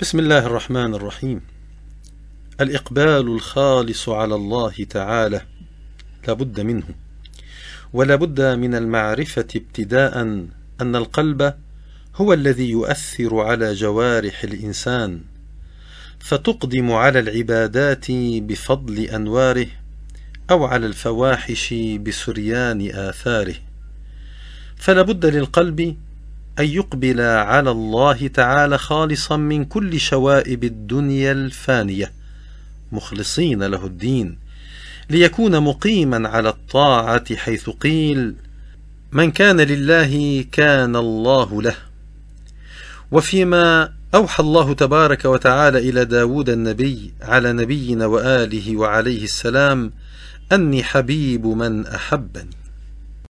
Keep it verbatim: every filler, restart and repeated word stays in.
بسم الله الرحمن الرحيم. الإقبال الخالص على الله تعالى لا بد منه، ولا بد من المعرفة ابتداء أن القلب هو الذي يؤثر على جوارح الإنسان، فتقدم على العبادات بفضل أنواره أو على الفواحش بسريان آثاره. فلا بد للقلب أن يقبل على الله تعالى خالصا من كل شوائب الدنيا الفانية، مخلصين له الدين، ليكون مقيما على الطاعة، حيث قيل: من كان لله كان الله له. وفيما أوحى الله تبارك وتعالى إلى داود النبي على نبينا وآله وعليه السلام: أني حبيب من أحبني.